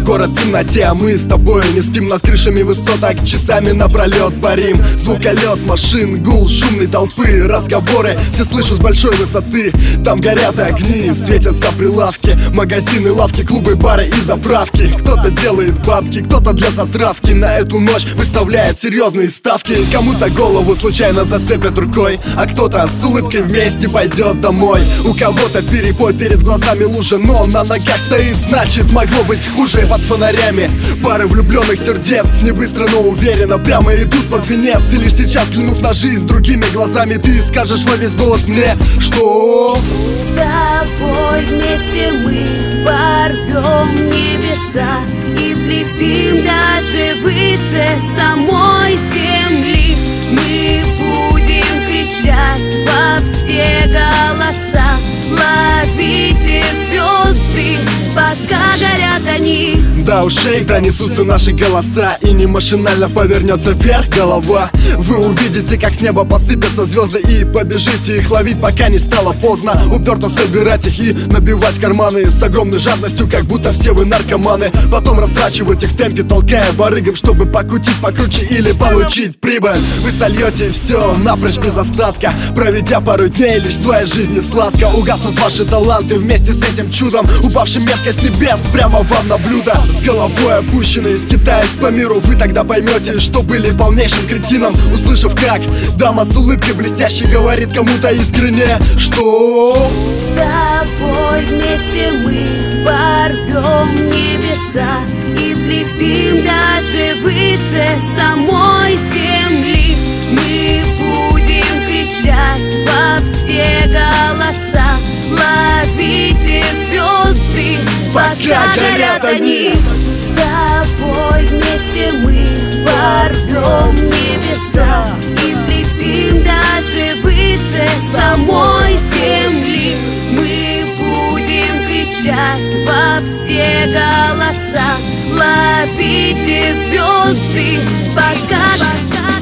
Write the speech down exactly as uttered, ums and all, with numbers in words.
город в темноте, а мы с тобой не спим над крышами высоток, часами напролет парим. Звук колес, машин, гул шумной толпы, разговоры все слышу с большой высоты. Там горят огни, светятся прилавки, магазины, лавки, клубы, бары и заправки. Кто-то делает бабки, кто-то для затравки на эту ночь выставляет серьезные ставки. Кому-то голову случайно зацепят рукой, а кто-то с улыбкой вместе пойдет домой. У кого-то перепой, перед глазами лужа, но на ногах стоит, значит могло быть хуже. Под фонарями пары влюбленных сердец, не быстро, но уверенно прямо идут под венец. И лишь сейчас, взглянув на жизнь другими глазами, ты скажешь во весь голос мне, что с тобой вместе мы порвем небеса и взлетим даже выше самой земли. Мы будем кричать во все голоса, ловите звезды, пока горят они. До ушей донесутся наши голоса, и не машинально повернется вверх голова. Вы увидите, как с неба посыпятся звезды, и побежите их ловить, пока не стало поздно. Уперто собирать их и набивать карманы с огромной жадностью, как будто все вы наркоманы. Потом растрачивать их в темпе, толкая барыгам, чтобы покрутить покруче или получить прибыль. Вы сольете все напрочь без остатка, проведя пару дней лишь в своей жизни сладко. Угаснут ваши таланты вместе с этим чудом, упавшим метко с небес прямо вам на блюдо. С головой опущенной, скитаясь по миру, вы тогда поймете, что были полнейшим кретином, услышав, как дама с улыбкой блестящей говорит кому-то искренне, что с тобой вместе мы порвем небеса и взлетим даже выше самой земли. Мы будем кричать во все голоса, ловите звезды, пока горят они. С тобой вместе мы порвем небеса и взлетим даже выше самой земли. Мы будем кричать во все голоса, ловите звезды, пока